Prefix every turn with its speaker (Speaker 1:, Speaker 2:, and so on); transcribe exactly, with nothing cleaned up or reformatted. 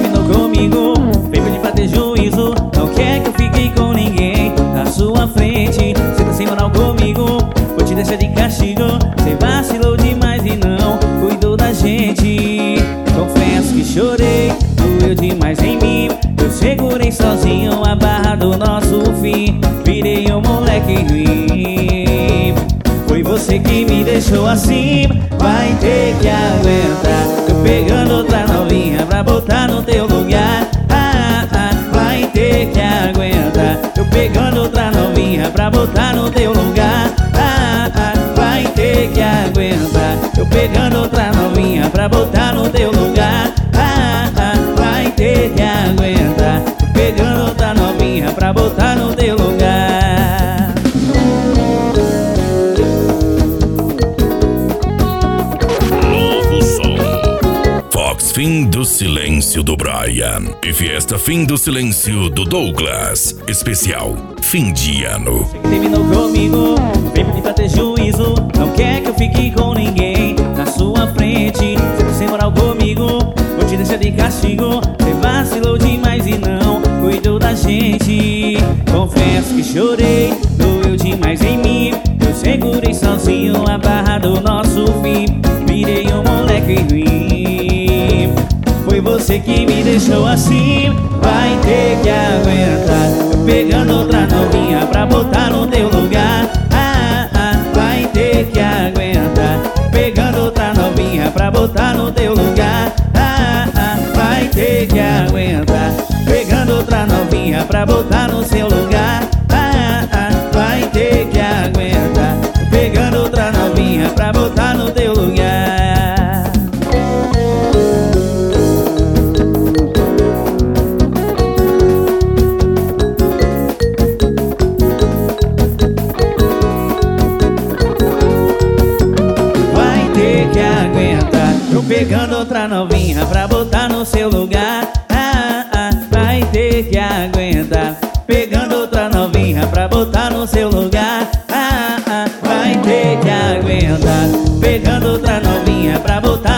Speaker 1: terminou comigo, veio pedir pra ter juízo. Não quer que eu fique com ninguém na sua frente. Cê tá sem moral comigo, vou te deixar de castigo. Cê vacilou demais e não cuidou da gente. Confesso que chorei, doeu demais em mim. Eu segurei sozinho a barra do nosso fim. Virei um moleque ruim. Foi você que me deixou assim. Vai ter que aguentar. Tô pegando outra novinha pra botar no teu lugar. Ah, ah, vai ter que aguentar. Tô pegando outra novinha pra botar no teu lugar. Ah, ah, vai ter que aguentar. Tô pegando outra novinha pra botar no teu lugar. Ah, ah, vai ter que aguentar. Tô pegando outra novinha pra botar no teu lugar.
Speaker 2: Fim do Silêncio do Brian e Fiesta Fim do Silêncio do Douglas. Especial fim de ano.
Speaker 1: Terminou comigo, veio pedir pra ter juízo. Não quer que eu fique com ninguém na sua frente. Cê tá sem moral comigo, vou te deixar de castigo. Cê vacilou demais e não cuidou da gente. Confesso que chorei, doeu demais em mim. Eu segurei sozinho a barra do nosso fim. Virei um moleque ruim. Foi você que me deixou assim. Vai ter que aguentar. Tô pegando outra novinha pra botar no teu lugar. Ah, ah, vai ter que aguentar. Pegando outra novinha pra botar no teu lugar. Ah, ah, vai ter que aguentar. Pegando outra novinha pra botar no seu lugar. Ah, ah, vai ter que aguentar. Pegando outra novinha pra botar no teu lugar. Tô pegando outra novinha pra botar no seu lugar. Ah, ah, vai ter que aguentar. Pegando outra novinha pra botar no seu lugar. Ah, ah, vai ter que aguentar. Pegando outra novinha pra botar